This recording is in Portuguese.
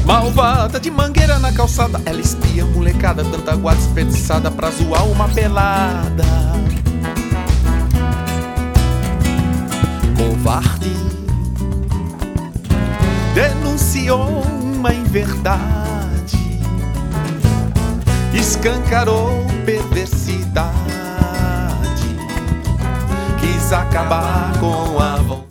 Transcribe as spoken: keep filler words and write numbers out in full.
Malvada de mangueira na calçada, ela espia a molecada, tanta guarda desperdiçada pra zoar uma pelada. Covarde denunciou uma inverdade, escancarou perversidade, quis acabar com a vontade.